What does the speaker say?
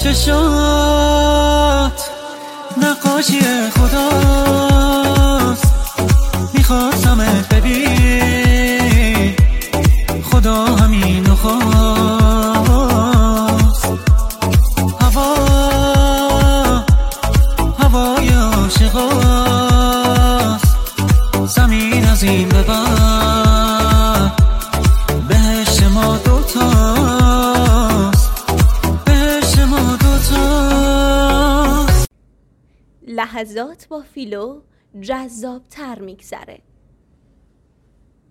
چشات نقاشی خداست، میخواستمت ببین خدا همینو خواست. هوای عاشقاست، زمین از این به بعد بهشت ما دوتاست، بهشت ما دوتاست. لحظات با فیلو جذاب‌تر میگذره.